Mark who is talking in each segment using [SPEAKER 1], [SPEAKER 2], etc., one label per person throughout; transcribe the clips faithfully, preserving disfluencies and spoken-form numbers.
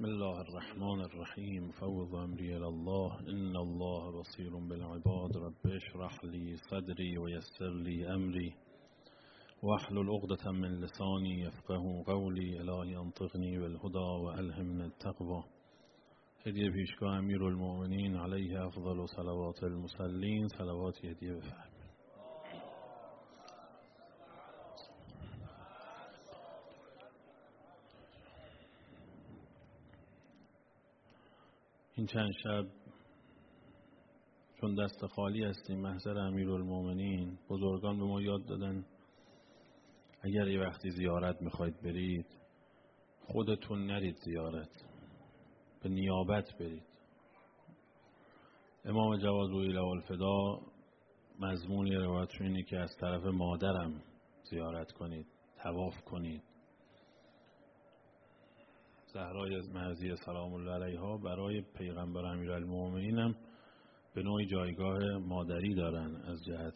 [SPEAKER 1] بسم الله الرحمن الرحیم فوض امری الی الله ان الله بصیر بالعباد رب اشرح لی صدری و یسر لی امری واحلل عقدة من لسانی یفقهوا قولی الهی انطقنی بالهدی و الهمنی التقوی. هدیه پیشگاه امیرالمؤمنین علیه افضل صلوات المصلین، صلوات هدیه بفرمایید. این چند شب چون دست خالی هستیم محضر امیرالمؤمنین، بزرگان به ما یاد دادن اگر یه وقتی زیارت میخواید برید خودتون نرید زیارت، به نیابت برید. امام جواد روحی له الفدا مضمون روایتشون اینه که از طرف مادرم زیارت کنید، طواف کنید. زهرای مرضیه سلام الله علیها برای پیغمبر امیرالمؤمنین هم به نوعی جایگاه مادری دارن از جهت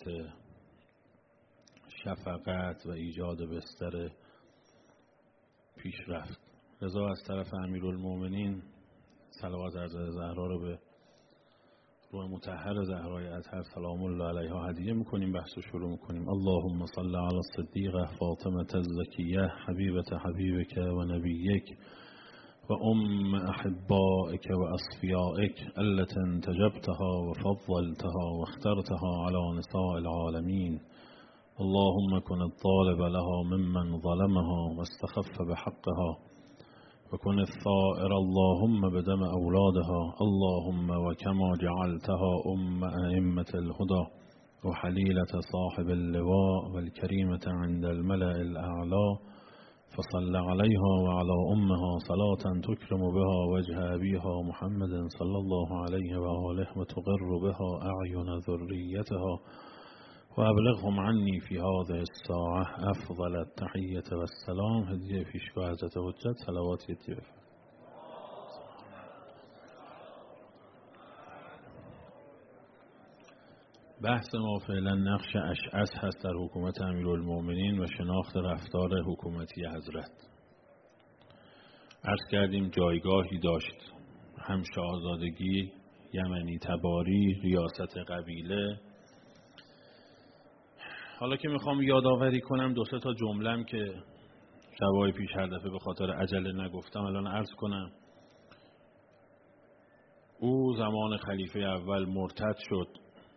[SPEAKER 1] شفقت و ایجاد بستر پیشرفت. لذا از طرف امیرالمؤمنین صلوات عرض زهرا رو به روح مطهر زهرای اطهر سلام الله علیها هدیه میکنیم. بحث رو شروع میکنیم. اللهم صل علی الصدیقه فاطمه الزکیه حبیبت حبیبک و نبیک و ام احبائک و اصفیائک التي انتجبتها و فضلتها و اخترتها على نساء العالمین. اللهم كن الطالب لها ممن ظلمها واستخف بحقها وكن الثائر اللهم بدم أولادها. اللهم وكما جعلتها أم أئمة الهدى وحليلة صاحب اللواء والكريمة عند الملأ الأعلى فصل عليها وعلى أمها صلاة تكرم بها وجه أبيها محمد صلى الله عليه وآله وتقر بها أعين ذريتها وأبلغهم عني في هذه الساعة أفضل التحية والسلام. هدیه پیشگاه حضرت حجت صلوات هدیه. بحث ما فعلا نقش اشعث هست در حکومت امیرالمؤمنین و شناخت رفتار حکومتی حضرت. عرض کردیم جایگاهی داشت، هم شاهزادگی، یمنی تباری، ریاست قبیله. حالا که میخوام یادآوری کنم دو سه تا جمله‌ام که شبای پیش هر دفعه به خاطر عجله نگفتم الان عرض کنم. او زمان خلیفه اول مرتد شد،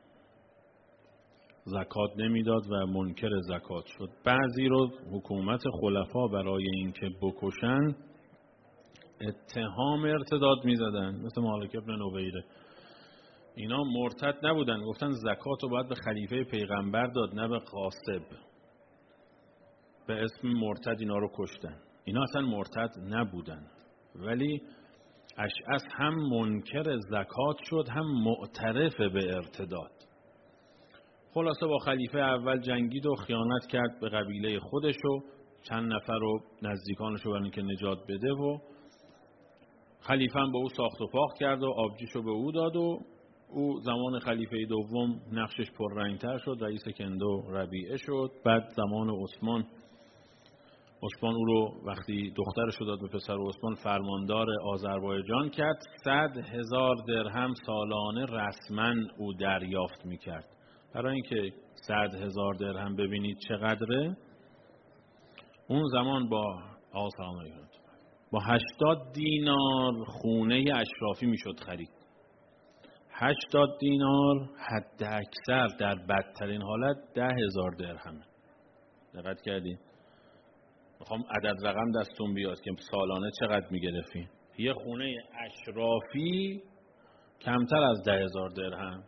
[SPEAKER 1] زکات نمیداد و منکر زکات شد. بعضی رو حکومت خلفا برای اینکه بکشن اتهام ارتداد میزدن، مثل مالک ابن نویره. اینا مرتد نبودن، گفتن زکات رو باید به خلیفه پیغمبر داد نه به غاصب. به اسم مرتد اینا رو کشتن. اینا اصلا مرتد نبودن، ولی اشعث هم منکر زکات شد هم معترف به ارتداد. خلاصه با خلیفه اول جنگید و خیانت کرد به قبیله خودش و چند نفر رو نزدیکانش رو برای اینکه نجات بده و خلیفه هم به او ساخت و پاخت کرد و آبجیشو به او داد و او زمان خلیفه دوم نقشش پررنگتر شد، رئیس کندو ربیعه شد. بعد زمان عثمان عثمان او رو وقتی دخترش رو داد به پسر عثمان فرماندار آذربایجان کرد. صد هزار درهم سالانه رسما او دریافت میکرد. برای اینکه صد هزار درهم ببینید چقدره، اون زمان با آسان با هشتاد دینار خونه اشرافی میشد خرید. هشتاد دینار حد اکثر در بدترین حالت ده هزار درهمه. دقت کردین؟ میخوام عدد رقم دستون بیاد که سالانه چقدر میگرفتین. یه خونه اشرافی کمتر از ده هزار درهم.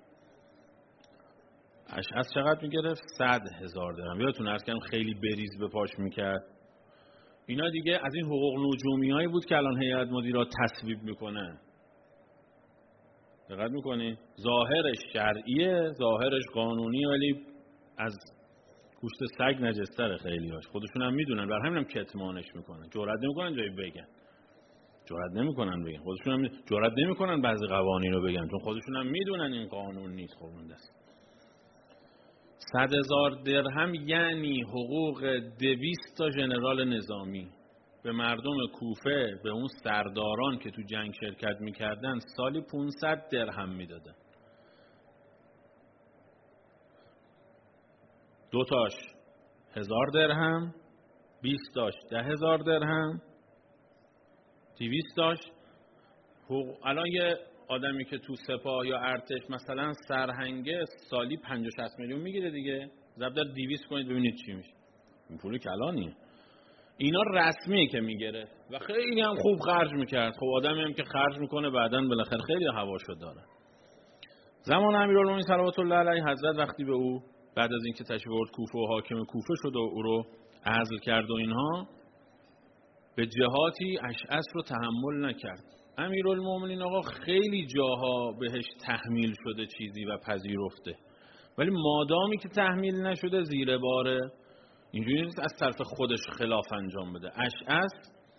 [SPEAKER 1] اشعث چقدر میگرفت؟ صد هزار درهم. یادتون عرض کردم خیلی بریز به پاش میکرد. اینا دیگه از این حقوق نجومی هایی بود که الان هیئت مدیره تصویب میکنه. دقت میکنی؟ ظاهرش شرعیه، ظاهرش قانونی، ولی از گوشت سگ نجستره. خیلی هاش خودشون هم میدونن، بر همین هم کتمانش میکنن. جرئت نمیکنن جایی بگن. جرئت نمیکنن بگن. خودشون هم جرئت نمیکنن بعضی قوانین رو بگن، چون خودشون هم میدونن این قانون نیست. خب دست صد هزار درهم یعنی حقوق دویست تا ژنرال نظامی. به مردم کوفه، به اون سرداران که تو جنگ شرکت میکردن سالی پانصد درهم میدادن. دو تاش هزار درهم، بیست تاش ده هزار درهم، دویست تاش. الان یه آدمی که تو سپاه یا ارتش مثلا سرهنگه سالی پنجاه شصت میلیون میگیره دیگه، ضرب در دویست کنید ببینید چی میشه. این پولی کلانیه. اینا رسمیه که میگیره و خیلی هم خوب خرج میکرد. خب آدمی هم که خرج میکنه بعداً بالاخره خیلی هواشو داره. زمان امیرالمومنین صلوات الله علیه حضرت وقتی به او بعد از اینکه تشریف آورد کوفه و حاکم کوفه شد و او رو عزل کرد و اینها، به جهاتی اشعث رو تحمل نکرد. امیرالمومنین آقا خیلی جاها بهش تحمیل شده چیزی و پذیرفته، ولی مادامی که تحمیل نشده زیر باره، اینجوری نیست از طرف خودش خلاف انجام بده. اشعث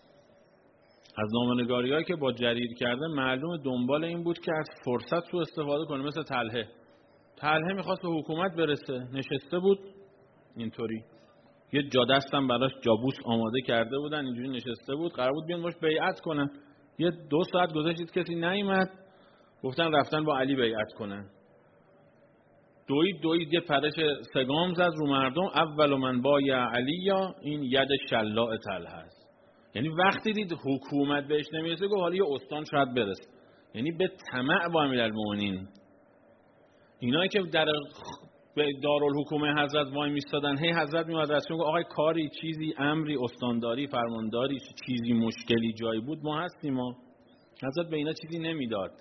[SPEAKER 1] از نامه‌نگاری‌هایی که با جریر کرده معلوم دنبال این بود که از فرصت سوء استفاده کنه. مثل طلحه طلحه میخواست به حکومت برسه، نشسته بود اینطوری، یه جادستم براش جابوس آماده کرده بودن، اینجوری نشسته بود، قرار بود بیان باش بیعت کنن. یه دو ساعت گذشت کسی نیامد، گفتن رفتن با علی بیعت کنن. دوید دوید یه پرش سگام زد رو مردم. اول من با یا علی یا این ید شلاء طلحه است. یعنی وقتی دید حکومت بهش نمیرسه گفت حالا یه استان شاید برسه. یعنی به طمع با امیرالمومنین. اینایی که در دارالحکومه حضرت وای میستادن، هی حضرت میاد رسول گفت آقای کاری چیزی امری استانداری فرمانداری چیزی مشکلی جایی بود ما هستیم. ما حضرت به اینا چیزی نمیداد.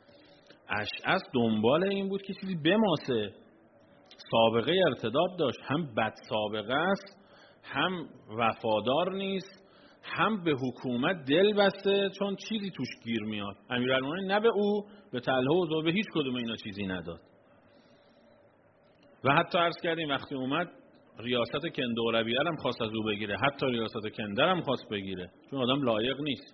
[SPEAKER 1] اشعث دنبال این بود که چیزی بماسه. سابقه ارتداد داشت، هم بد سابقه است، هم وفادار نیست، هم به حکومت دل بسته چون چیزی توش گیر میاد. امیرالمومنین نه به او، به طلحه و زبیر، به هیچ کدوم اینا چیزی نداد. و حتی عرض کردیم وقتی اومد ریاست کنده‌ربیعه هم خواست از او بگیره، حتی ریاست کنده هم خواست بگیره چون آدم لایق نیست.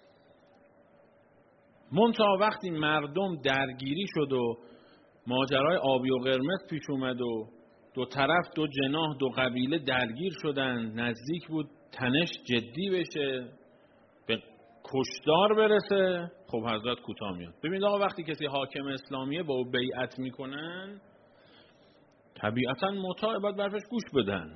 [SPEAKER 1] منتها وقتی مردم درگیری شد و ماجرای آبی و قرمز پیش اومد و دو طرف دو جناح دو قبیله درگیر شدن، نزدیک بود تنش جدی بشه، به کشتار برسه، خب حضرت کوتاه میاد. ببینید آقا وقتی کسی حاکم اسلامیه با او بیعت میکنن طبیعتا مطاع باید برفش گوش بدن.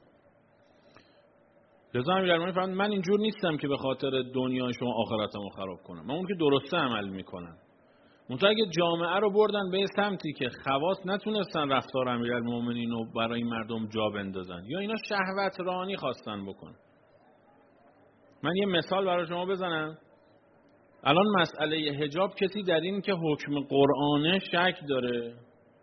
[SPEAKER 1] لذا امیرالمومنین فرمود من اینجور نیستم که به خاطر دنیای شما آخرتمو خراب کنم، من اون که درسته عمل میکنم. منتها اگه جامعه رو بردن به سمتی که خواص نتونستن رفتار امیرالمومنین رو برای مردم جا بندازن یا اینا شهوت رانی خواستن بکن. من یه مثال برای شما بزنم. الان مسئله حجاب کسی در این که حکم قرآنه شک داره؟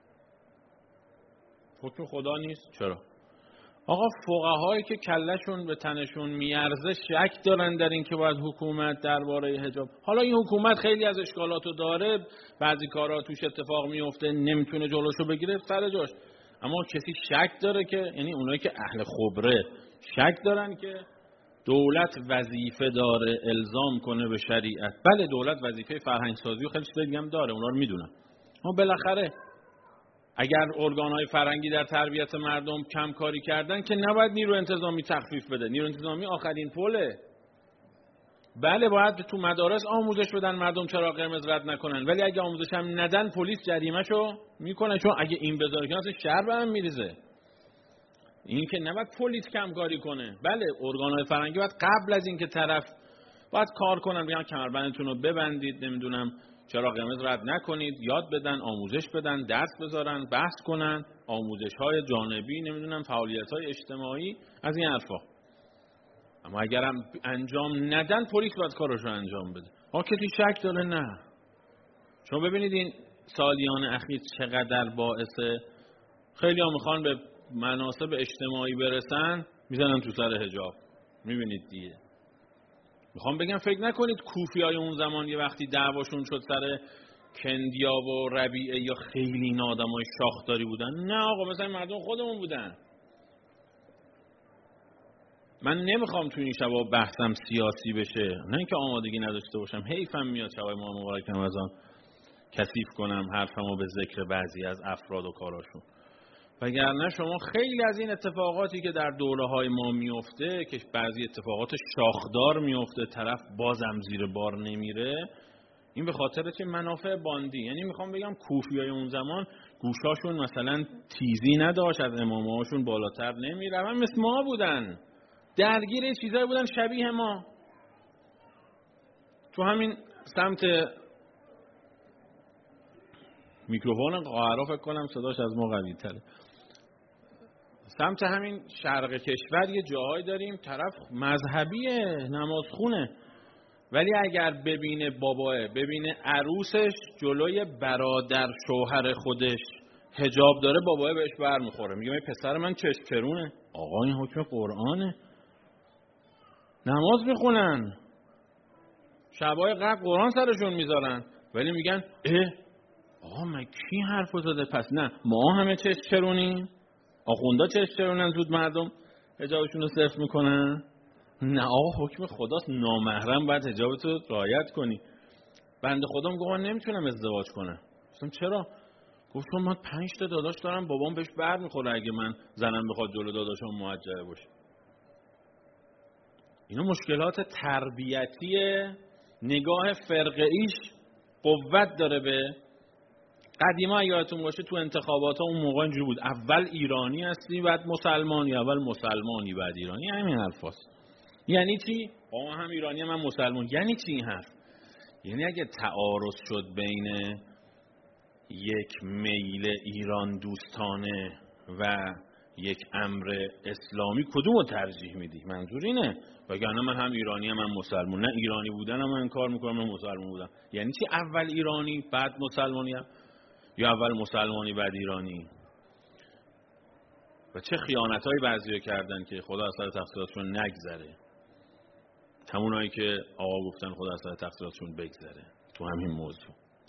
[SPEAKER 1] حکم خدا نیست؟ چرا؟ آقا فقهایی که کلشون به تنشون میارزه شک دارن در این که باید حکومت درباره حجاب، حالا این حکومت خیلی از اشکالاتو داره، بعضی کارها توش اتفاق میفته نمیتونه جلوشو بگیره سر جاش، اما کسی شک داره که، یعنی اونایی که اهل خبره شک دارن که دولت وظیفه داره الزام کنه به شریعت. بله دولت وظیفه فرهنگ سازی و خیلی چیزا دیگه هم داره، اونا رو میدونم، اما بالاخره اگر ارگان‌های فرهنگی در تربیت مردم کم کاری کردن که نباید نیرو انتظامی تخفیف بده. نیرو انتظامی آخرین پله. بله باید تو مدارس آموزش بدن مردم چراغ قرمز رد نکنن، ولی اگه آموزش هم ندن پلیس جریمه‌شو میکنه، چون اگه این بذاره که اصلا شهر به هم میریزه. این که نباید پلیس کم کاری کنه. بله ارگان‌های فرهنگی باید قبل از اینکه طرف باید کار کنن بگن کمربندتون رو ببندید، نمیدونم چرا قرمز رد نکنید، یاد بدن، آموزش بدن، درس بذارن، بحث کنن، آموزش‌های جانبی، نمیدونم فعالیت‌های اجتماعی، از این حرفا. اما اگرم انجام ندن پلیس باید کارشو انجام بده. ها کسی شک داره؟ نه. شما ببینید این سالیان اخیر چقدر باعث خیلی ها میخوان به مناصب اجتماعی برسن میزنن تو سر حجاب. میبینید دیگه. میخوام بگم فکر نکنید کوفیای اون زمان یه وقتی دعواشون شد سر کندیا و ربیعه یا خیلی این آدمای شاخداری بودن. نه آقا مثلا مردم خودمون بودن. من نمیخوام تو این شبا بحثم سیاسی بشه، نه اینکه آمادگی نداشته باشم، حیفم میاد شبای ما مبارکم از آن کثیف کنم حرفمو به ذکر بعضی از افراد و کاراشون، وگرنه شما خیلی از این اتفاقاتی که در دوره‌های ما میفته که بعضی اتفاقات شاخدار میفته طرف بازم زیر بار نمیره، این به خاطر چه؟ منافع باندی. یعنی میخوام بگم کوفیای اون زمان گوشاشون مثلا تیزی نداشت، از امامهاشون بالاتر نمیره، مثل ما بودن، درگیر چیزایی بودن شبیه ما. تو همین سمت میکروفون قاهره فکر کنم صداش از ما قوی تره، سمت همین شرق کشور یه جاهایی داریم طرف مذهبیه، نمازخونه، ولی اگر ببینه باباه، ببینه عروسش جلوی برادر شوهر خودش حجاب داره، باباه بهش بر میخوره، میگه پسر من چشم کرونه. آقا این حکم قرآنه، نماز میخونن، شبای قبل قرآن سرشون میذارن، ولی میگن اه آقا من کی حرفو زده؟ پس نه ما همه چشم چرونیم؟ آخوندا چشم چرونن زود مردم حجابشون رو صرف میکنن؟ نه آقا حکم خداست، نامحرم باید حجابتو رعایت کنی. بنده خدا میگه من نمیتونم ازدواج کنم. گفتم چرا؟ گفتم من پنج تا داداش دارم، بابام بهش بر میخوره اگه من زنم بخواد جلو داداشم موجهه باشه. اینا مشکلات تربیتی، نگاه فرقه‌ایش قوت داره. به قدیما اگه یادتون باشه تو انتخابات ها اون موقع اینجوری بود، اول ایرانی هستی بعد مسلمانی، اول مسلمانی بعد ایرانی. همین حرفاست. یعنی چی؟ آقا هم ایرانی من مسلمان. یعنی چی این حرف؟ یعنی اگه تعارض شد بین یک میل ایران دوستانه و یک امر اسلامی، کدوم رو ترجیح میدی؟ منظور اینه. وگرنه من هم ایرانی هم من مسلمان، نه ایرانی بودنم من کار میکنم نه مسلمان بودم. یعنی چی اول ایرانی بعد مسلمانی هم؟ یا اول مسلمانی بعد ایرانی؟ و چه خیانتایی بعضیا کردن که خدا از سر تقصیراتشون نگذره، همونایی که آقا گفتن خدا از سر تقصیراتشون بگذره تو همین موضوع.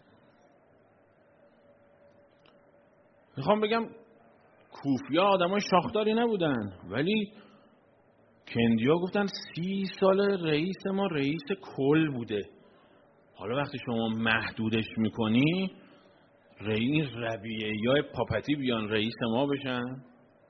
[SPEAKER 1] میخوام بگم کوفیا آدمای شاخداری نبودن، ولی کندیا گفتن سی سال رئیس ما رئیس کل بوده. حالا وقتی شما محدودش میکنی، رئیس ربیعیای پاپتی بیان رئیس ما بشن.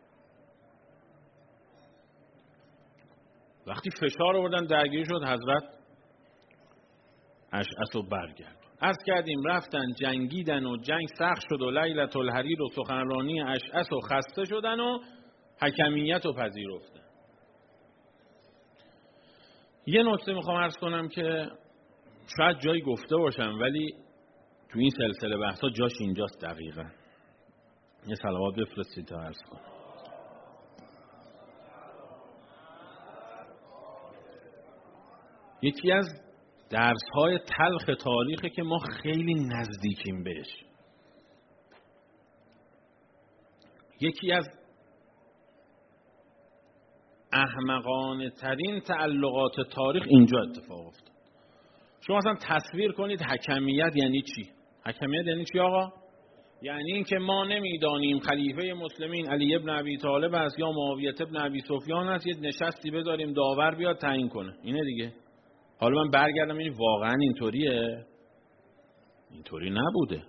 [SPEAKER 1] وقتی فشار آوردن درگیری شد، حضرت اشعث و برگرد. عرض کردیم رفتن جنگیدن و جنگ سخت شد و لیلة الحریر و سخنرانی اشعث و خسته شدن و حکمیت و پذیرفتن. یه نکته میخوام عرض کنم که شاید جایی گفته باشم، ولی تو این سلسله بحثا جاش اینجاست. دقیقاً یه صلوات بفرستید تا عرض کنم. یکی از درس‌های تلخ تاریخه که ما خیلی نزدیکیم بهش. یکی از احمقانه ترین تعلقات تاریخ اینجا اتفاق افتاد. شما اصلا تصویر کنید حکمیت یعنی چی؟ حکمیت یعنی چی آقا؟ یعنی این که ما نمیدانیم خلیفه مسلمین علی ابن ابی طالب است یا معاویه ابن ابی سفیان است، یه نشستی بذاریم داور بیاد تعیین کنه. اینه دیگه. حالا من برگردم این واقعا اینطوریه؟ اینطوری نبوده.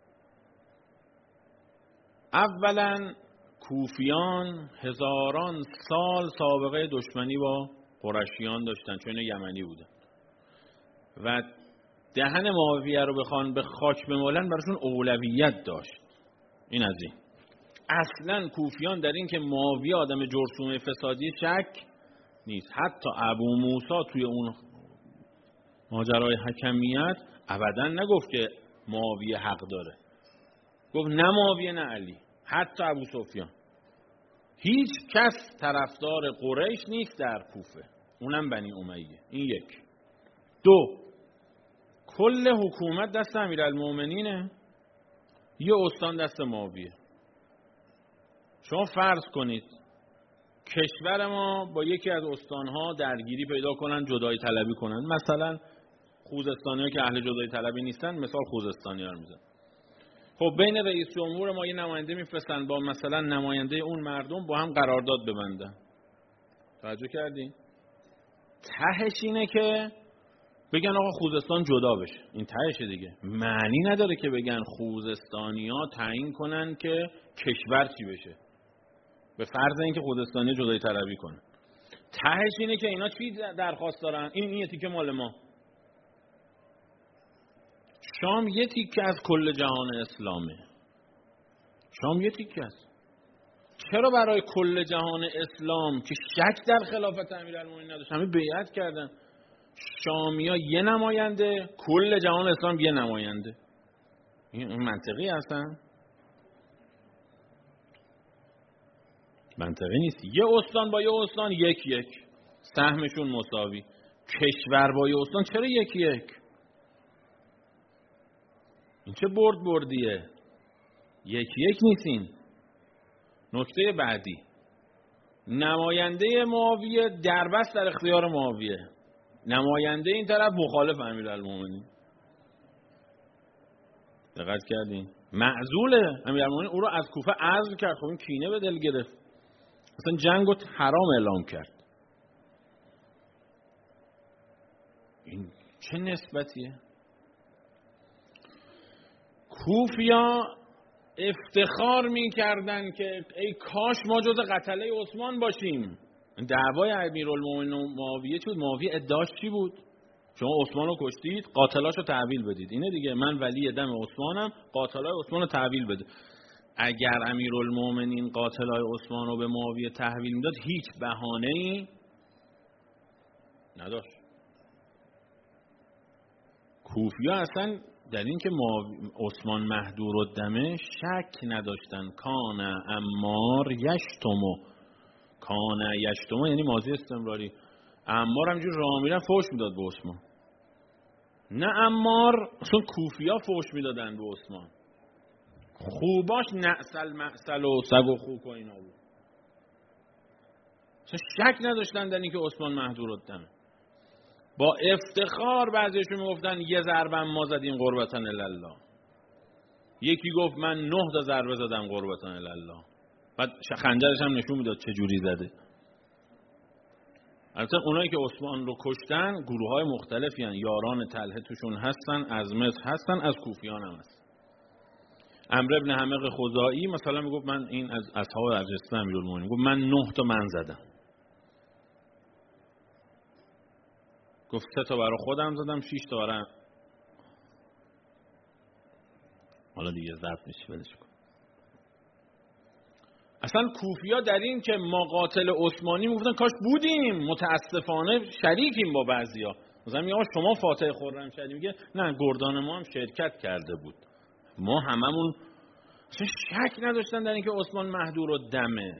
[SPEAKER 1] اولا کوفیان هزاران سال سابقه دشمنی با قریشیان داشتن، چون اینا یمنی بودن و دهن معاویه رو بخوان به خاک بمالن براشون اولویت داشت. این از این. اصلا کوفیان در این که معاویه آدم جرثومه فسادی شک نیست. حتی ابو موسی توی اون ماجرای حکمیت ابدا نگفت که معاویه حق داره، گفت نه معاویه نه علی. حتی ابو سفیان، هیچ کس طرفدار قریش نیست در کوفه، اونم بنی امیه. این یک. دو، کل حکومت دست امیرالمومنینه، یه استان دست معاویه. شما فرض کنید کشور ما با یکی از استانها درگیری پیدا کنن، جدایی طلبی کنن، مثلا خوزستانی‌ها که اهل جدایی طلبی نیستن، مثال خوزستانی‌ها رو میزنن. خب بین رئیس جمهور ما یه نماینده میفرستن با مثلا نماینده اون مردم با هم قرارداد ببندن. توجه کردین؟ تهش اینه که بگن آقا خوزستان جدا بشه، این تهشه دیگه. معنی نداره که بگن خوزستانی‌ها تعیین کنن که کشور چی بشه، به فرض اینکه خوزستانی جدایی طلبی کنن. تهش اینه که اینا چی درخواست دارن؟ این این تیکه مال ما. شام یه تیکه از کل جهان اسلامه. شام یه تیکه است. چرا برای کل جهان اسلام که شک در خلافت امیرالمومنین نداشت همه بیعت کردن، شامیا یه نماینده، کل جهان اسلام یه نماینده؟ این منطقی هستن؟ منطقی نیست. یه استان با یه استان یک یک، سهمشون مساوی. کشور با یه استان چرا یک یک؟ این چه برد بردیه؟ یک یک نیستین. نکته بعدی، نماینده معاویه دربست در اختیار معاویه، نماینده این طرف مخالف امیرالمومنین. دقت کردین؟ معزوله امیرالمومنین، او رو از کوفه عزل کرد. خب این کینه به دل گرفت، اصلا جنگو حرام اعلام کرد. این چه نسبتیه؟ کوفیا افتخار می‌کردن که ای کاش ما جز قتله عثمان باشیم. دعوای امیرالمومنین و معاویه چی بود؟ معاویه ادعاش چی بود؟ شما عثمان رو کشتید، قاتلاشو تحویل بدید. اینه دیگه، من ولی دم عثمانم، قاتلای عثمان رو تحویل بده. اگر امیرالمومنین قاتلای عثمان رو به معاویه تحویل میداد هیچ بهانه‌ای نداشت. کوفیا اصلا در این که عثمان مهدور الدمه شک نداشتن. کان عمار یشتمو، کان یشتمو یعنی ماضی استمراری. عمار همجور راه میرن فوش میداد به عثمان. نه عمار، اصلا کوفیا فوش میدادن به عثمان. خوباش نعسل معسل و سگ و خوک و اینا بود. اصلا شک نداشتن در این که عثمان مهدور الدمه. با افتخار بعضیشون میگفتن یه ضربه ما زدیم قربتن الله. یکی گفت من نه تا ضربه زدم قربتن الله. بعد خنجرش هم نشون میداد چه جوری زده. البته اونایی که عثمان رو کشتن گروه‌های مختلفی هستن. یاران طلحه توشون هستن، از مصر هستن، از کوفیان هم هست. عمرو بن حمق خزاعی مثلا میگفت من این از اصحاب ارجسته امیرالمومنین گفت من نه تا من زدم. گفت سه تا برای خودم زدم، شش تا برای حالا دیگه ضبط میشه ولش کن. اصلا کوفیا در این که ما قاتل عثمانی میگفتن کاش بودیم، متاسفانه شریکیم با بعضیا. مثلا میگه شما فاتح خرمشهری، میگه نه گردان ما هم شرکت کرده بود. ما هممون اصلا شک نداشتن در این که عثمان مهدور الدمه.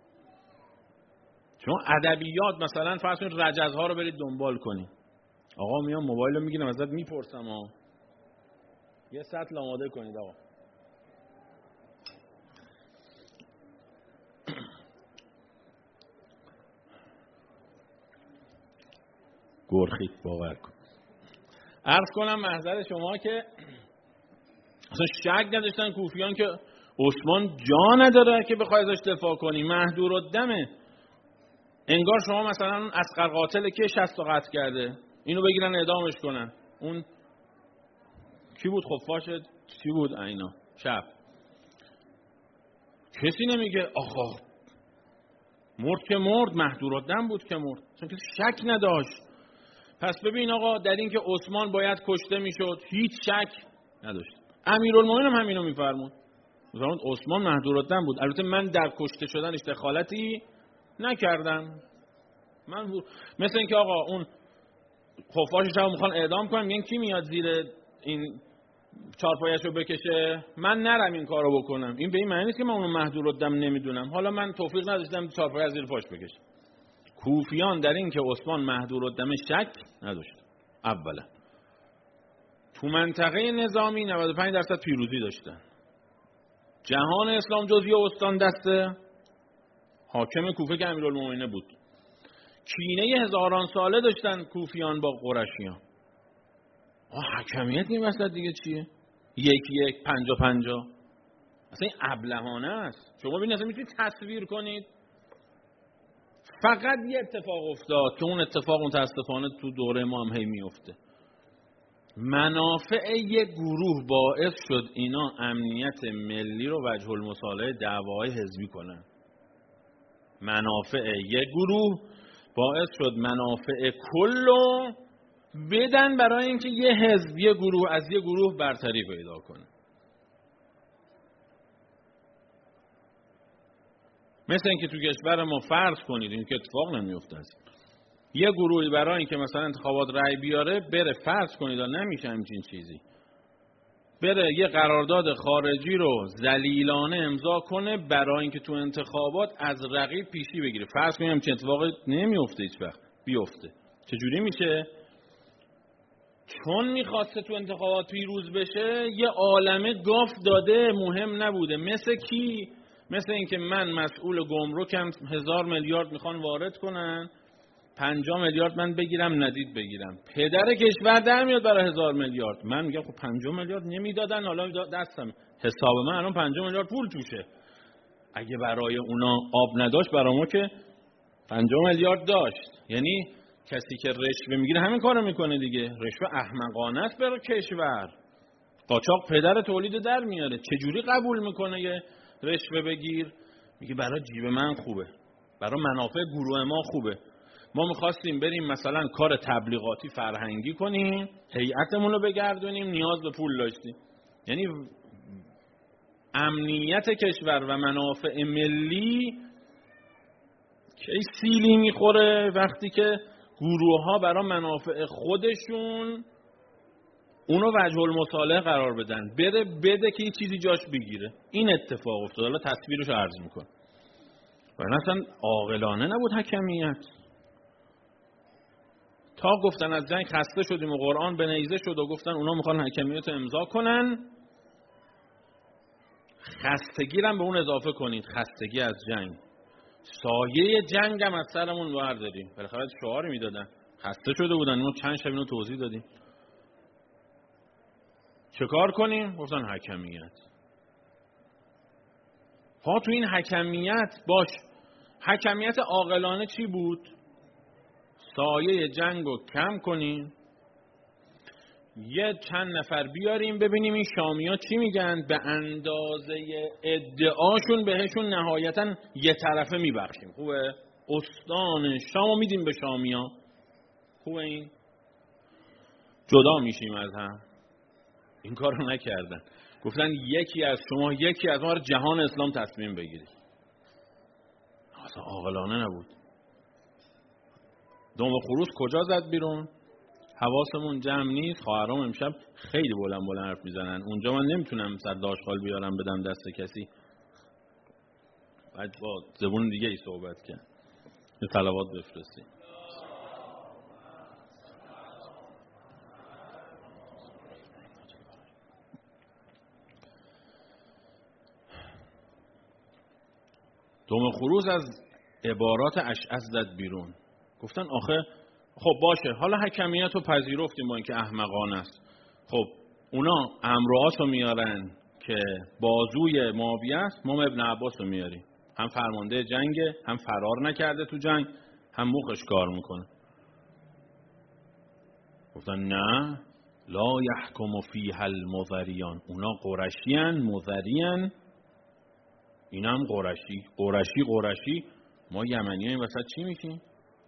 [SPEAKER 1] شما ادبیات مثلا فرض کنید رجزها رو برید دنبال کنید. آقا میام موبایل رو میگیرم ازت میپرسم ها، یه سطل آماده کنید آقا. گرخید باور کن. عرض کنم محضر شما که اصلا شک نداشتن کوفیان که عثمان جا نداره که بخوای ازش دفاع کنی، مهدور الدمه. انگار شما مثلا اصغر قاتل که شصت تا قتل کرده اینو بگیرن اعدامش کنن. اون کی بود؟ خفاش چی بود اینا شب؟ کسی نمیگه آقا مرد که مرد، مهدور الدم بود که مرد، چون کسی شک نداشت. پس ببین آقا در این که عثمان باید کشته میشد هیچ شک نداشت. امیرالمومنین هم همینو میفرمود، میفرمود عثمان مهدور الدم بود. البته من در کشته شدنش دخالتی نکردم. من بود. مثل اینکه آقا اون خفاشش رو میخوان اعدام کنن، میگن کی میاد زیر این چارپایشو بکشه؟ من نرم این کارو بکنم. این به این معنی نیست که من اونو مهدور الدم نمیدونم، حالا من توفیق نداشتم چارپایش زیر پاش بکشه. کوفیان در این که عثمان مهدور الدم شک نداشت. اولا تو منطقه نظامی نود و پنج درصد پیروزی داشتن. جهان اسلام جز یه استان دست حاکم کوفه که امیرالمومنین بود. کینه هزاران ساله داشتن کوفیان با قریشیان. آه حکمیت این وسط دیگه چیه؟ یک یک پنجا پنجا. اصلا این ابلهانه است. شما ببینید اصلا میتونید تصویر کنید. فقط یه اتفاق افتاد که اون اتفاق متاسفانه تو دوره ما هم هی میفته. منافع یک گروه باعث شد اینا امنیت ملی رو وجه المصالحه دعواهای حزبی کنن. منافع یک گروه باعث شد منافع کل رو بدن برای اینکه یه حزب، یه گروه از یه گروه برتری پیدا کنه. مثل اینکه تو کشور ما فرض کنید، این که اتفاق نمیفته است، یه گروهی برای اینکه مثلا انتخابات رأی بیاره بره، فرض کنید نمیشه همچین چیزی، بره یه قرارداد خارجی رو ذلیلانه امضا کنه برای اینکه تو انتخابات از رقیب پیشی بگیره. فرض کنیم همچین اتفاقی نمیفته، هیچ وقت بیفته. چجوری میشه؟ چون میخواسته تو انتخابات پیروز بشه یه عالمه گاف داده، مهم نبوده. مثل کی؟ مثل اینکه من مسئول گمرکم، هزار میلیارد میخوان وارد کنن، پنجاه میلیارد من بگیرم ندید بگیرم، پدر کشور در میاد برای هزار میلیارد، من میگم خب پنجاه میلیارد نمیدادن، حالا دستم حساب من الان پنجاه میلیارد پول توشه. اگه برای اونا آب نداشت، برای ما که پنجاه میلیارد داشت. یعنی کسی که رشوه میگیره همین کارو میکنه دیگه. رشوه احمقانه است برای کشور. قاچاق پدر تولید در میاره. چجوری قبول میکنه یه رشوه بگیر؟ میگه برای جیب من خوبه، برای منافع گروه ما خوبه. ما میخواستیم بریم مثلا کار تبلیغاتی فرهنگی کنیم، هیئتمون رو بگردونیم، نیاز به پول داشتیم. یعنی امنیت کشور و منافع ملی کی سیلی میخوره؟ وقتی که گروه ها برای منافع خودشون اونو وجه المصالحه قرار بدن، بده بده که یه چیزی جاش بگیره. این اتفاق افتاد. حالا تصویرش رو عرض میکنم. ولی اصلا عاقلانه نبود حکمیت. تا گفتن از جنگ خسته شدیم و قرآن به نیزه شد و گفتن اونا میخوان حکمیت امضا کنن، خستگی رو به اون اضافه کنید، خستگی از جنگ. سایه جنگ هم از سرمون برداریم. بالاخره شعار میدادن، خسته شده بودن. ما چند شب اینو توضیح دادیم. چه کار کنیم؟ گفتن حکمیت. ها تو این حکمیت باش. حکمیت عاقلانه چی بود؟ سایه جنگ رو کم کنیم، یه چند نفر بیاریم ببینیم این شامی‌ها چی میگن، به اندازه ادعاشون بهشون نهایتاً یه طرفه میبخشیم. خوبه؟ استان شامو میدیم به شامی‌ها. خوبه؟ این جدا میشیم از هم. این کار رو نکردن. گفتن یکی از شما، یکی از ما رو جهان اسلام تصمیم بگیرید. اصلا عاقلانه نبود. دم خروس کجا زد بیرون؟ حواسمون جمع نیست. خواهرام امشب خیلی بلند بلند حرف میزنن. اونجا من نمیتونم سر داشخال بیارم بدم دست کسی. باید با زبون دیگه ای صحبت کرد. یه صلوات بفرستی. دم خروس از عبارات اشعث زد بیرون. گفتن آخه خب باشه، حالا حکمیت رو پذیرفتیم با اینکه احمقانه است. خب اونا امرؤاس رو میارن که بازوی معاویه است، ما ابن عباس رو میاریم، هم فرمانده جنگه، هم فرار نکرده تو جنگ، هم مخش کار میکنه. گفتن نه، لا یحکم فیها المذریان. اونا قرشیان، مذریان، اینا هم قرشی. قرشی قرشی ما یمنی این وسط چی میشیم؟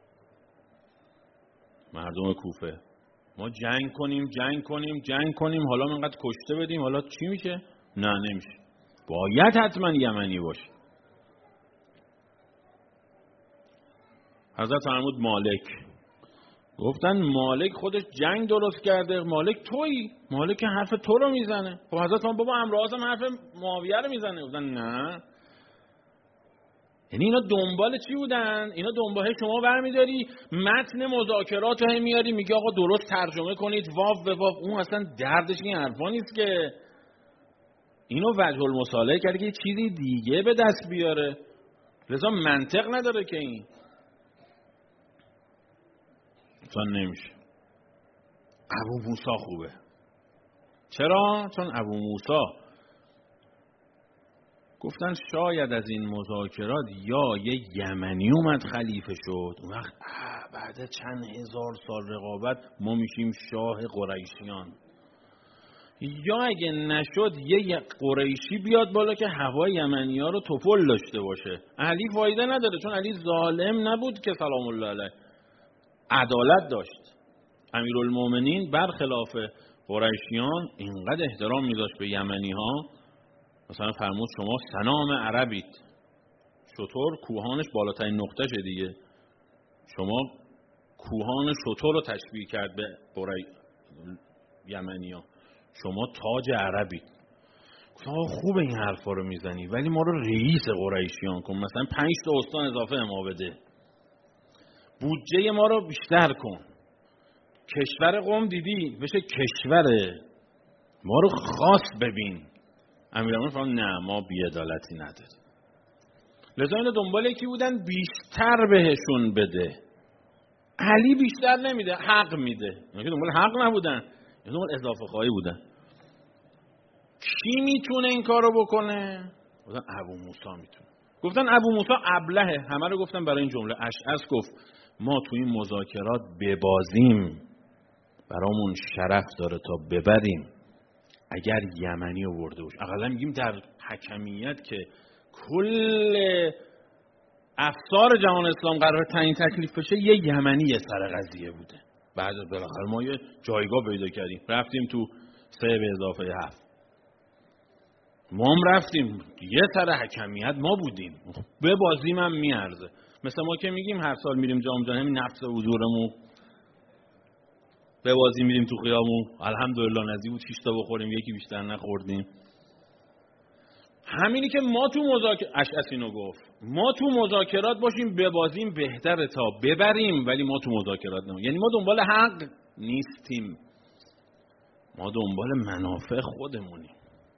[SPEAKER 1] مردم کوفه. ما جنگ کنیم جنگ کنیم جنگ کنیم، حالا ما اینقدر کشته بدیم، حالا چی میشه؟ نه نمیشه، باید حتما یمنی باشه. حضرت فرمود مالک. گفتن مالک خودش جنگ درست کرده، مالک تویی، مالک حرف تو رو میزنه. خب حضرت فرمود بابا امرؤاس هم حرف معاویه رو میزنه. گفتن نه. یعنی اینا دنبال چی بودن؟ اینا دنبال شما برمیداری متن مذاکرات رو میاری میگه آقا درست ترجمه کنید واو به واو. اون اصلا دردش این حرفا نیست که. اینو وجه المصالحه کرده که یه چیزی دیگه به دست بیاره. لذا منطق نداره که این اصلا نمیشه. ابو موسی خوبه. چرا؟ چون ابو موسی گفتن شاید از این مذاکرات یا یه یمنی اومد خلیفه شد، اون وقت بعد چند هزار سال رقابت ما میشیم شاه قریشیان. یا اگه نشد یه قریشی بیاد بالا که هوای یمنی ها رو توپل داشته باشه. علی فایده نداره، چون علی ظالم نبود که سلام الله علیه، عدالت داشت. امیرالمومنین برخلاف قریشیان اینقدر احترام میذاشت به یمنی ها، مثلا فرمود شما سنام عربید، شطور کوهانش بالاترین نقطه‌شه دیگه، شما کوهان شطور رو تشبیه کرد به قری یمنی ها، شما تاج عربید. گفتم خوبه این حرفا رو میزنی، ولی ما رو رئیس قریشیان کن، مثلا پنج تا استان اضافه ما بده، بودجه ما رو بیشتر کن. کشور قوم دیدی بشه کشور ما رو خاص ببین. امیرالمومنین فرمود نه ما بی‌عدالتی نداریم. لذا اینا دنبال یکی بودن بیشتر بهشون بده. علی بیشتر نمیده، حق میده. اینا که دنبال حق نبودن، اینا دنبال اضافه خواهی بودن. کی میتونه این کارو بکنه؟ گفتن ابو موسی میتونه. گفتن ابو موسی ابلهه، همه رو گفتن برای این جمله. اشعث گفت ما تو این مذاکرات ببازیم برامون شرف داره تا ببریم. اگر یمنی آورده باشه، اقلا میگیم در حکمیت که کل افسار جهان اسلام قرار تعیین تکلیف بشه، یه یمنی یه سر قضیه بوده. بعد بالاخره ما یه جایگاه پیدا کردیم، رفتیم تو سه به اضافه هفت، ما هم رفتیم یه سر حکمیت ما بودیم، به بازیم هم میارزه. مثل ما که میگیم هر سال میریم جام جهانی، نفس حضورمون به بازی میریم تو خیابون، الحمدلله نزدیک بود شش تا بخوریم، یکی بیشتر نخوردیم. همینی که ما تو مذاکرات، اشعث اینو گفت، ما تو مذاکرات باشیم ببازیم بهتره تا ببریم، ولی ما تو مذاکرات نمیم. یعنی ما دنبال حق نیستیم، ما دنبال منافع خودمونیم.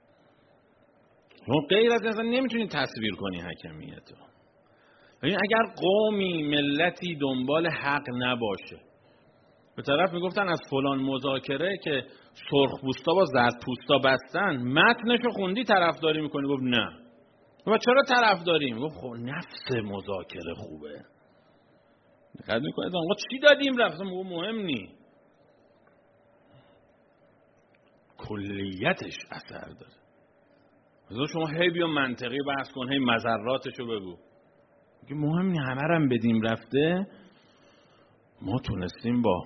[SPEAKER 1] ما غیر از اصلا نمیتونی تصویر کنی حکمیت رو. یعنی اگر قومی ملتی دنبال حق نباشه، به طرف میگفتن از فلان مذاکره که سرخ پوستا با زرد پوستا بستن، متنشو خوندی طرفداری میکنی؟ گفت نه. و چرا طرفداری؟ گفت خب نفس مذاکره خوبه. دقت میکنید آقا چی دادیم رفتم؟ گفت مهم نی، کلیتش اثر داره. مثلا شما هی بیا منطقی بحث کن، هی مضراتشو بگو. که مهم نی، همه رو هم بدیم رفته. ما تونستیم با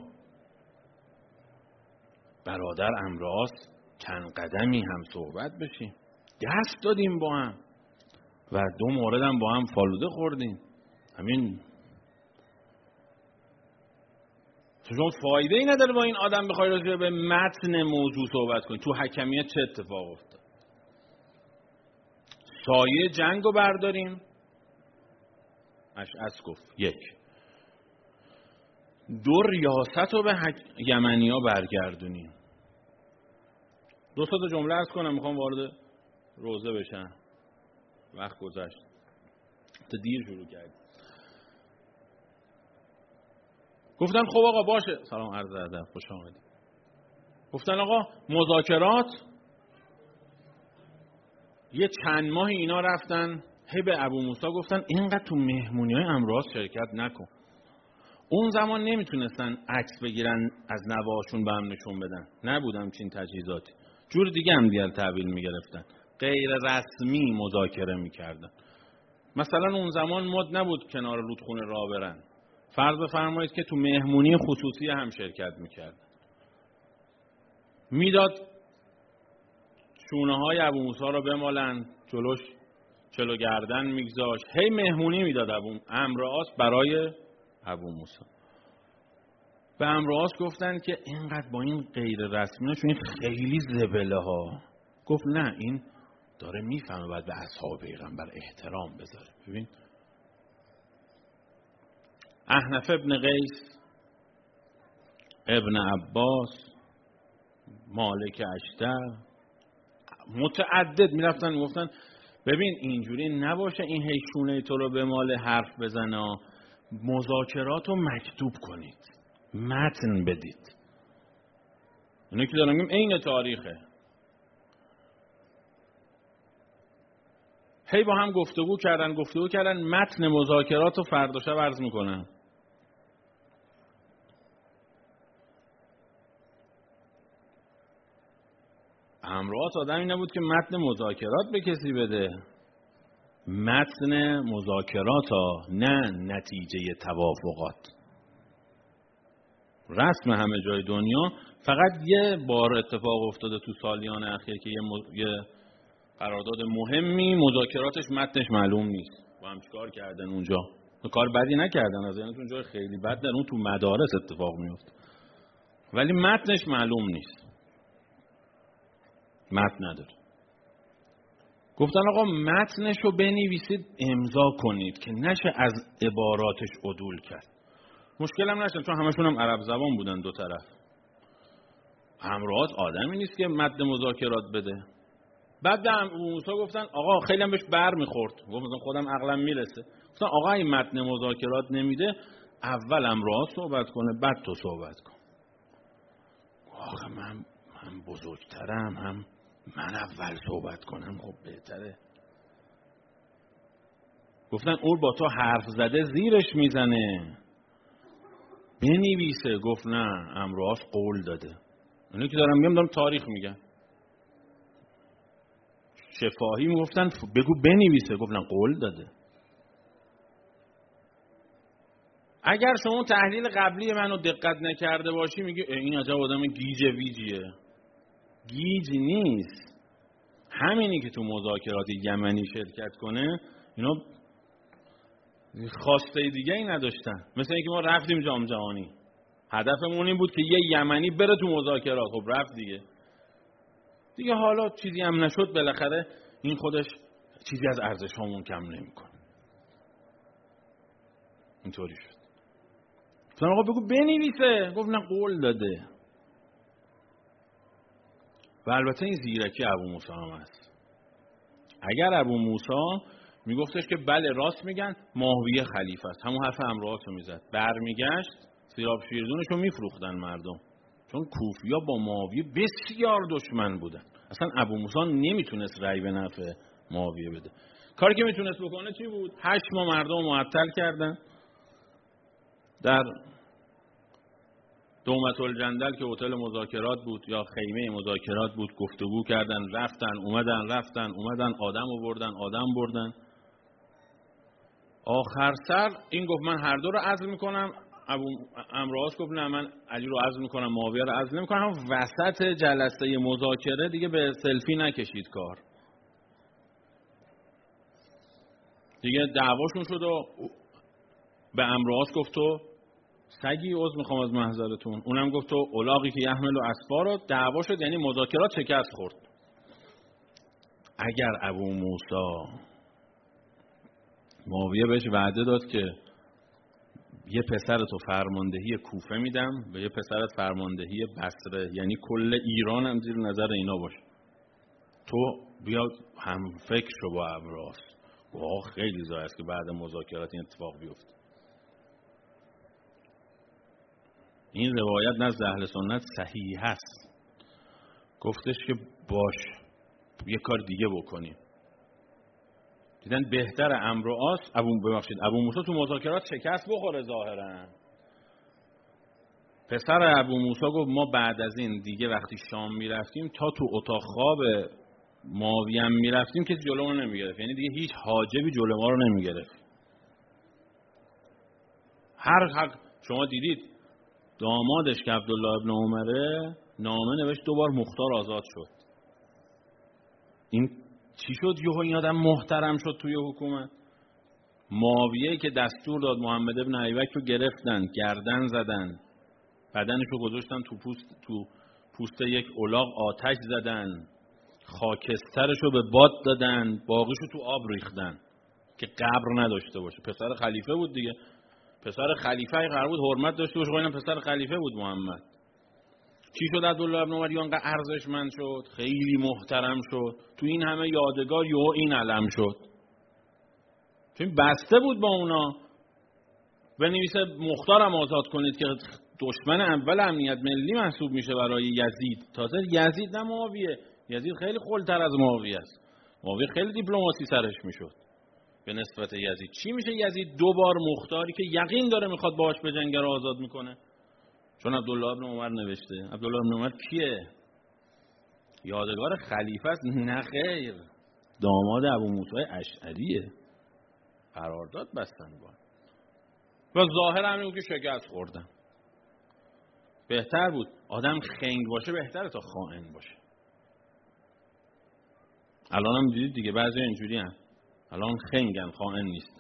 [SPEAKER 1] برادر امراس چند قدمی هم صحبت بشیم، دست دادیم با هم و دو مورد هم با هم فالوده خوردیم. همین شما فایده ای نداره با این آدم بخوای راجع به متن موضوع صحبت کنی. تو حکمیت چه اتفاق افتاد؟ سایه جنگو برداریم. اشعث گفت یک، دو ریاست رو به حک... یمنی ها برگردونیم. دو تا جمله عرض کنم، میخوام وارد روزه بشن، وقت گذشت تا دیر شروع کرد. گفتن خب آقا باشه، سلام عرض ادب، خوش آمدید. گفتن آقا مذاکرات، یه چند ماه اینا رفتن هی به ابو موسی گفتن اینقدر تو مهمونی‌های امراض شرکت نکن. اون زمان نمیتونستن عکس بگیرن از نوه‌هاشون به هم نشون بدن، نبودم چین تجهیزاتی، جور دیگه هم دیگر تحویل میگرفتن، غیر رسمی مذاکره میکردن. مثلا اون زمان مد نبود کنار رودخونه راه برن، فرض بفرمایید که تو مهمونی خصوصی هم شرکت میکردن. میداد شونه های ابو موسی رو بمالن، جلوش چلو گردن میگذاشت، هی مهمونی میداد ابو امراس برای ابو موسی. به امراس گفتن که اینقدر با این غیر رسمی نشون، این خیلی زبله ها. گفت نه، این داره میفهمه باید به اصحاب پیغمبر احترام بذاره. ببین احنف ابن قیس، ابن عباس، مالک اشتر، متعدد میرفتن میگفتن ببین اینجوری نباشه، این هی شونه تو رو به مال حرف بزنه، مذاکرات رو مکتوب کنید، متن بدید. اینو که دارم میگم عین تاریخه. هی با هم گفتگو کردن گفتگو کردن متن مذاکرات رو فردا شب عرض میکنن. امرؤاس آدمی نبود که متن مذاکرات به کسی بده. متن مذاکرات ها، نه نتیجه توافقات. رسم همه جای دنیا فقط یه بار اتفاق افتاده تو سالیان اخیر که یه, م... یه قرارداد مهمی مذاکراتش متنش معلوم نیست. با هم چیکار کردن اونجا؟ کار بدی نکردن، از اینتون جای خیلی بد در اون تو مدارس اتفاق میفته، ولی متنش معلوم نیست، متن نداره. گفتن آقا متنش رو بنویسید امضا کنید که نشه از عباراتش عدول کرد. مشکل هم نشد چون همشون هم عرب زبان بودن دو طرف. امرؤاس آدمی نیست که متن مذاکرات بده. بعد هم موسی گفتن آقا خیلی هم بهش بر میخورد، گفت مثلا خودم عقلم میرسه. گفتن آقا این متن مذاکرات نمیده، اول امرؤاس صحبت کنه بعد تو صحبت کن. آقا من من بزرگترم، هم من اول صحبت کنم خب بهتره. گفتن اون با تو حرف زده زیرش میزنه، بنویسه. گفت نه، امرؤاس قول داده. اینو که دارم میگم دارم تاریخ میگم. شفاهی میگفتن بگو بنویسه، گفت نه قول داده. اگر شما تحلیل قبلی منو دقت نکرده باشی میگی این عجب آدم گیج ویجیه. گیج نیست، همینی که تو مذاکرات یمنی شرکت کنه اینا خواسته دیگه ای نداشتن. مثل اینکه ما رفتیم جام جهانی، هدفمون این بود که یه یمنی بره تو مذاکرات، خب رفت دیگه دیگه حالا چیزی هم نشد، بالاخره این خودش چیزی از ارزش هامون کم نمیکنه. اینطوری شد. گفتن آقا بگو بنویسه، گفت نه قول داده. و البته این زیرکی ابو موسی هم هست. اگر ابو موسی میگفتش که بله راست میگن ماهویه خلیفه است، همون حرف امرؤاس رو میزد، برمیگشت سیراب شیردونش رو میفروختن مردم، چون کوفیا با معاویه بسیار دشمن بودن. اصلا ابو موسی نمیتونست رأی به نفع معاویه بده. کاری که میتونست بکنه چی بود؟ هشت ماه مردم معطل کردن در دومة الجندل که هتل مذاکرات بود یا خیمه مذاکرات بود، گفتگو کردن، رفتن اومدن رفتن اومدن، آدم آوردن آدم بردن. آخر سر این گفت من هر دو رو عزل میکنم، ابو امرؤاس گفت نه من علی رو عزل میکنم معاویه رو عزل نمیکنم. وسط جلسه مذاکره دیگه به سلفی نکشید کار، دیگه دعواشون شد و به امرؤاس گفت تو سگی، عذر میخوام از محضرتون. اونم گفت تو الاغی که یحمل و اسفار. دعوا شد، یعنی مذاکرات شکست خورد. اگر ابو موسی معاویه بهش وعده داد که یه پسر تو فرماندهی کوفه میدم و یه پسرت فرماندهی بصره، یعنی کل ایران هم زیر نظر اینا باشه، تو بیا هم فکر شو با امرؤاس. واقعا خیلی زای است که بعد مذاکرات این اتفاق بیفته. این روایت نزد اهل سنت صحیح هست. گفتش که باش یه کار دیگه بکنیم. دیدن بهتر امرؤاس ابو ببخشید ابو موسی تو مذاکرات شکست بخوره ظاهرا. پسر ابو موسی گفت ما بعد از این دیگه وقتی شام میرفتیم تا تو اتاق خواب معاویه هم میرفتیم کسی جلومون نمیگرفت، یعنی دیگه هیچ حاجبی جلو ما رو نمیگرفت. هر حق شما دیدید دامادش که عبدالله ابن عمره نامه نوشت دوبار مختار آزاد شد. این چی شد یهو این آدم محترم شد توی حکومت؟ معاویه که دستور داد محمد ابن ایبک رو گرفتن، گردن زدن، بدنش رو گذاشتن تو پوست تو پوست یک الاغ آتش زدن، خاکسترش رو به باد دادن، باقیش رو تو آب ریختن که قبر نداشته باشه. پسر خلیفه بود دیگه، پسر خلیفه ای قرار بود حرمت داشته باشه، اینم پسر خلیفه بود محمد. چی شد عبدالله ابن عمر اینقدر ارزشمند شد، خیلی محترم شد، تو این همه یادگار یهو این علم شد، چون بسته بود با اونا. بنویسه مختارم آزاد کنید که دشمن اول امنیت ملی محسوب میشه برای یزید. تازه یزید نه معاویه، یزید خیلی خلتر از معاویه است، معاویه خیلی دیپلماسی سرش میشد به نسبت یزید. چی میشه یزید دو بار مختاری که یقین داره میخواد باهاش بجنگه رو آزاد میکنه؟ چون عبدالله ابن عمر نوشته. عبدالله ابن عمر کیه؟ یادگار خلیفه است؟ نه خیر، داماد ابو موسی اشعریه. قرارداد بستن با و ظاهر همین بود که شکست خوردن. بهتر بود آدم خنگ باشه بهتره تا خائن باشه. الان هم دیدید دیگه بعضی اینجوری هم الان خنگن، خائن نیست.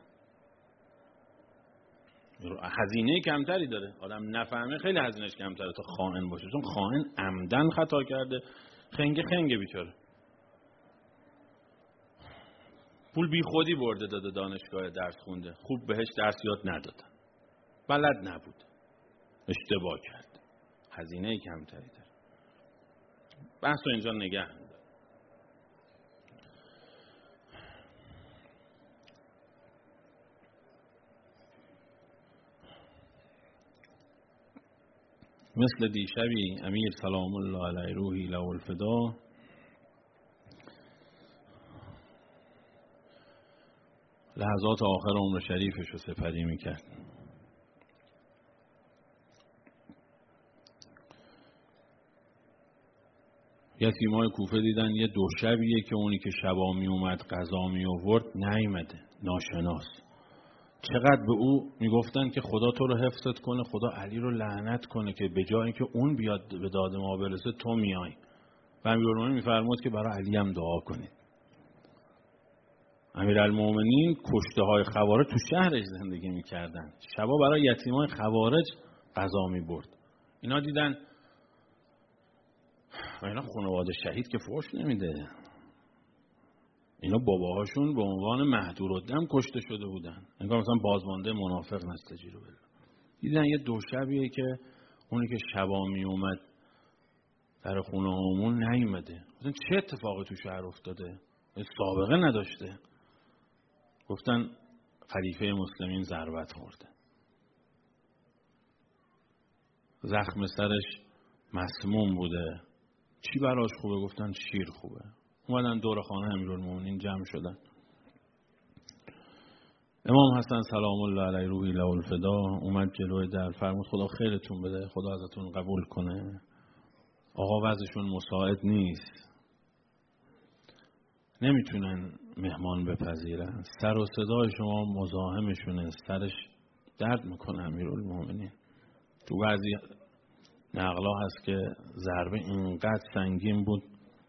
[SPEAKER 1] هزینه کمتری داره، آدم نفهمه خیلی هزینهش کمتره تا خائن باشه، چون خائن عمدن خطا کرده، خنگ خنگ بیچاره پول بی خودی برده داده دانشگاه درس خونده، خوب بهش درس یاد ندادن، بلد نبود، اشتباه کرد، هزینه کمتری داره. بحث رو اینجا نگه می‌دارم. مثل دیشبی امیر سلام الله علیه روحی له الفدا لحظات آخر عمر شریفش رو سپری میکرد. یتیمای کوفه دیدن یه دو شبیه که اونی که شبا می اومد قضا می آورد نیامده، ناشناس. چقدر به او میگفتن که خدا تو رو حفظت کنه، خدا علی رو لعنت کنه که به جای اینکه اون بیاد به داد ما برسه تو میای. و امیرالمومنین میفرمود که برای علی هم دعا کنید. امیرالمومنین کشته های خوارج تو شهرش زندگی میکردن، شبا برای یتیمای خوارج غذا میبرد. اینا دیدن و اینا خانواده شهید که فحش نمیده، اینا باباهاشون به عنوان مهدورالدم کشته شده بودن، انگار مثلا بازمانده منافق نستجیرو بالله. دیدن یه دو شبیه که اونی که شبا می اومد در خونه همون نیومده. گفتن چه اتفاقی تو شهر افتاده؟ سابقه نداشته. گفتن خلیفه مسلمین ضربت خورده، زخم سرش مسموم بوده. چی براش خوبه؟ گفتن شیر خوبه. اومدن دور خانه امیرالمومنین جمع شدن. امام حسن سلام الله علیه روحی له الفدا اومد جلوی در، فرمود خدا خیرتون بده، خدا ازتون قبول کنه. آقا وضعشون مساعد نیست، نمیتونن مهمان بپذیرن، سر و صدای شما مزاحمشونه، سرش درد میکنه امیرالمومنین. تو بعضی نقلا هست که ضربه اینقدر سنگین بود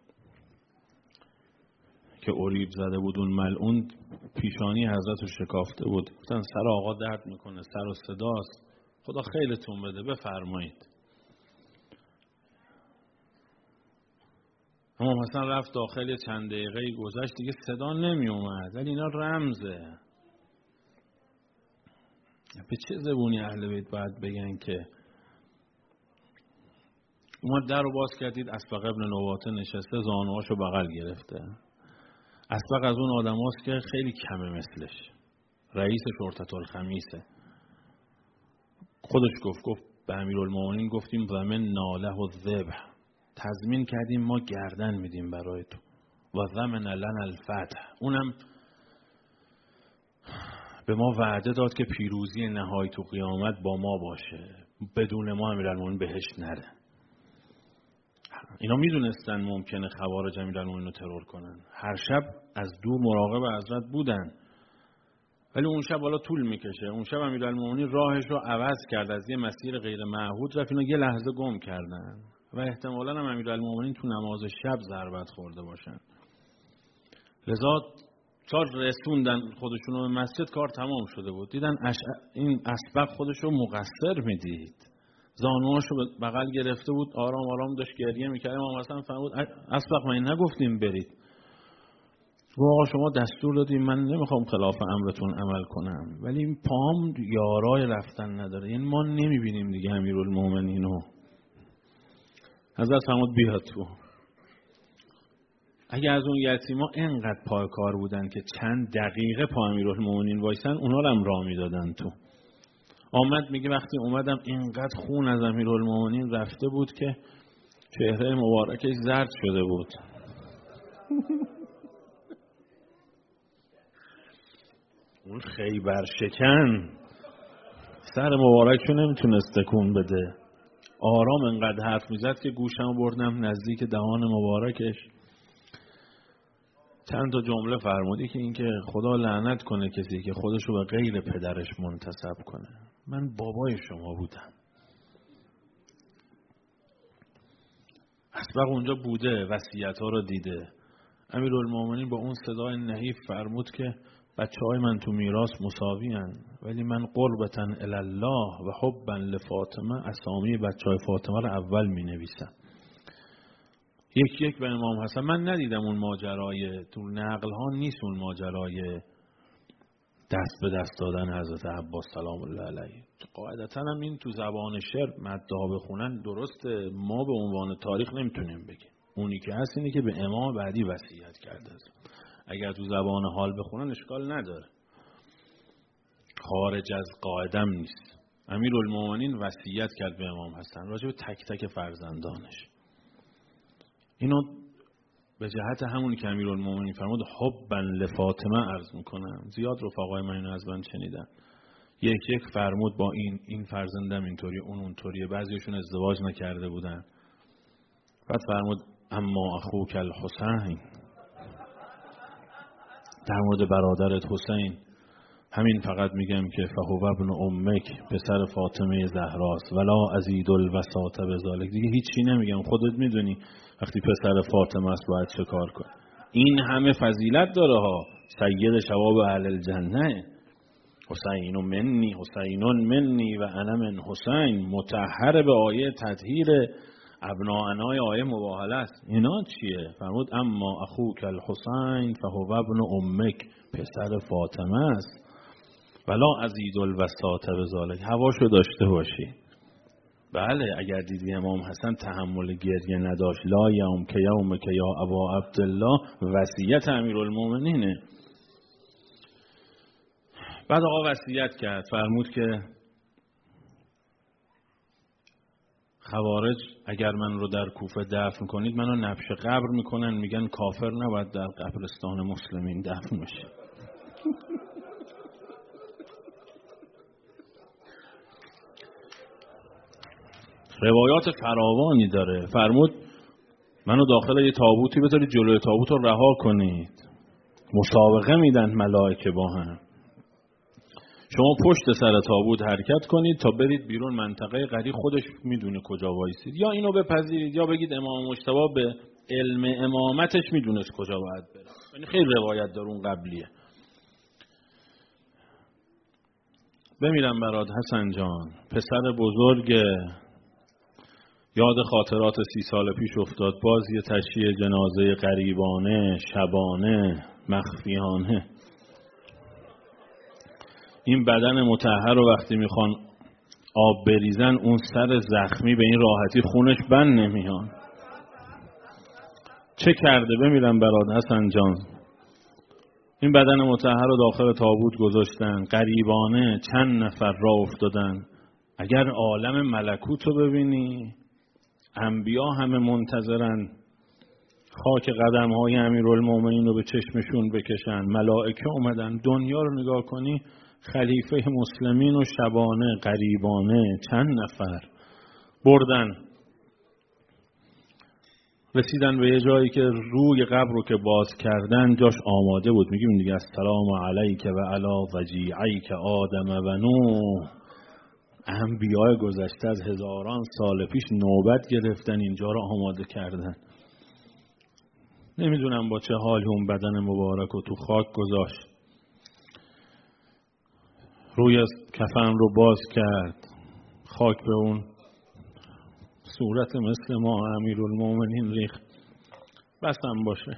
[SPEAKER 1] که اوریب زده بود اون ملعون، پیشانی حضرت رو شکافته بود. گفتن سر آقا درد میکنه، سر و صداست، خدا خیرتون بده، بفرمایید. امام حسن رفت داخل، چند دقیقه گذشت دیگه صدا نمی اومد، ولی اینا رمزه. به چه زبونی اهل بیت باید بگن که اومد در رو باز کردید اسبق ابن نواطه نشسته، زانوهاشو بغل گرفته. اسبق از اون آدم هاست که خیلی کمه مثلش، رئیس شرطة الخمیسه. خودش گفت گفت به امیرالمومنین گفتیم و من ناله و ذبح، تضمین کردیم ما گردن میدیم برای تو، و ضمن لنا الفتح، اونم به ما وعده داد که پیروزی نهایی تو قیامت با ما باشه، بدون ما امیرالمومنین بهش نره. اینا میدونستن ممکنه خوارج امیرالمومنین رو ترور کنن، هر شب از دور مراقب حضرت بودن، ولی اون شب حالا طول میکشه. اون شب امیرالمومنین راهش رو عوض کرد، از یه مسیر غیر معهود رفت، اینا یه لحظه گم کردن و احتمالاً هم امیرالمومنین تو نماز شب ضربت خورده باشن. لذا تا رسوندن خودشون رو به مسجد کار تمام شده بود. دیدن اش... این اسبق خودش رو مقصر میدید، زانوهاشو بغل گرفته بود، آرام آرام داشت گریه میکرد. امام حسن فرمود اسبق من نگفتیم برید؟ آقا شما دستور دادیم، من نمیخوام خلاف امرتون عمل کنم، ولی این پام یارای رفتن نداره، یعنی ما نمیبینیم دیگه امیرالمومنینو. حضرت فرمود بیا تو. اگه از اون یتیما اینقدر پای کار بودن که چند دقیقه پا امیرالمومنین وایسن، اونا رو هم راه میدادن تو. آمد میگه وقتی اومدم اینقدر خون از امیرالمومنین رفته بود که چهره مبارکش زرد شده بود. اون خیبر شکن سر مبارکشو نمیتونست تکون بده. آرام انقدر حرف میزد که گوشم بردم نزدیک دهان مبارکش. چند تا جمله فرمودی که اینکه خدا لعنت کنه کسی که خودشو به غیر پدرش منتسب کنه. من بابای شما بودم. اسبق اونجا بوده، وصیت‌ها رو دیده. امیرالمومنین با اون صدای نحیف فرمود که بچه‌های من تو میراث مساوی هن، ولی من قربتاً الله و حباً لفاطمه اسامی بچه‌های فاطمه رو اول می‌نویسم. یک یک به امام حسن. من ندیدم اون ماجرای تو نقل ها نیست، اون ماجرای دست به دست دادن حضرت عباس سلام الله علیه. قاعدتاً هم این تو زبان شعر مدعا بخونن درسته، ما به عنوان تاریخ نمیتونیم بگیم. اونی که هست اینه که به امام بعدی وصیت کرده است. اگر تو زبان حال بخونن اشکال نداره، خارج از قاعدم نیست. امیرالمومنین وصیت کرد به امام حسن راجع به تک تک فرزندانش. اینو به جهت همونی که امیرالمومنین فرمود حباً لفاطمه عرض میکنم. زیاد رفقای من اینو از من شنیدن. یک یک فرمود با این این فرزندم اینطوری اون اونطوریه. بعضیشون ازدواج نکرده بودن. بعد فرمود اما اخوک الحسین، در مورد برادرت حسین همین فقط میگم که فهو ابن امک، پسر فاطمه زهراست، ولا ازید الوساط بذالک. دیگه هیچی نمیگم، خودت میدونی وقتی پسر فاطمه است باید چه کار کن. این همه فضیلت داره ها. سید شباب اهل الجنه حسین منی حسینون منی و انا من حسین، مطهر به آیه تطهیر ابناءنای آیه مباهله است. اینا چیه؟ فرمود اما اخوک الحسین فهو ابن امک، پسر فاطمه است، ولا ازید الوساط بذالک. هواشو داشته باشی. بله اگر دیدی امام حسن تحمل گریه نداشت، لا یوم که یوم که یا ابا عبدالله، وصیت امیرالمومنینه. بعد آقا وصیت کرد، فرمود که خوارج اگر من رو در کوفه دفن کنید منو نبش قبر میکنن، میگن کافر نباید در قبرستان مسلمین دفن بشه. روایات فراوانی داره. فرمود منو داخل یه تابوتی بذارید، جلوی تابوت رو رها کنید، مسابقه میدن ملائکه با هم. شما پشت سر تابوت حرکت کنید تا برید بیرون، منطقه غریب خودش میدونه کجا وایسید. یا اینو بپذیرید یا بگید امام مجتبی به علم امامتش میدونست کجا باید بره. یعنی خیلی روایت داره اون قبلیه. بمیرم برات حسن جان، پسر بزرگ. یاد خاطرات سی سال پیش افتاد. باز یه تشییع جنازه غریبانه، شبانه، مخفیانه. این بدن مطهر رو وقتی میخوان آب بریزن، اون سر زخمی به این راحتی خونش بند نمیان. چه کرده؟ بمیرم برات حسن جان. این بدن مطهر رو داخل تابوت گذاشتن، غریبانه چند نفر راه افتادن. اگر عالم ملکوت رو ببینی، انبیا همه منتظرن خاک قدم های امیرالمومنین رو به چشمشون بکشن. ملائکه اومدن. دنیا رو نگاه کنی، خلیفه مسلمین و شبانه غریبانه چند نفر بردن. رسیدن به یه جایی که روی قبر رو که باز کردن جاش آماده بود. میگیم دیگه السلام علیک و علی وجیعیک آدم و نوح. انبیاء گذشته از هزاران سال پیش نوبت گرفتن اینجا رو آماده کردن. نمیدونم با چه حالی اون بدن مبارک رو تو خاک گذاشت. روی از کفن رو باز کرد، خاک به اون صورت مثل ما امیرالمومنین ریخت. بس هم باشه.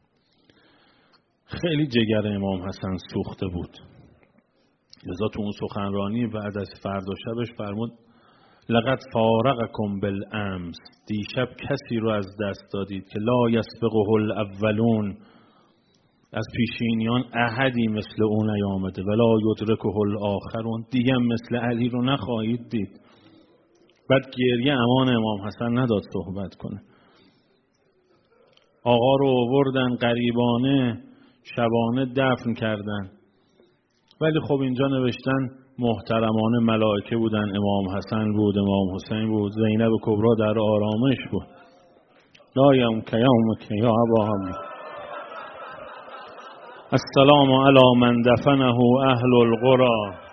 [SPEAKER 1] خیلی جگر امام حسن سوخته بود. لذا تو اون سخنرانی بعد از فردا شبش فرمود لقد فارقکم بالامس، دیشب کسی رو از دست دادید که لا یسبقه الاولون، از پیشینیان احدی مثل اون نیامده، ولا یدرکه الاخرون، دیگه مثل علی رو نخواهید دید. بعد گریه امان امام حسن نداد صحبت کنه. آقا رو آوردن غریبانه شبانه دفن کردن. ولی خب اینجا نوشتن محترمان ملائکه بودن، امام حسن بود، امام حسین بود، زینب کبرا در آرامش بود. لا یوم که یوم که یا ابا حمد. السلام علی من دفنه اهل القرى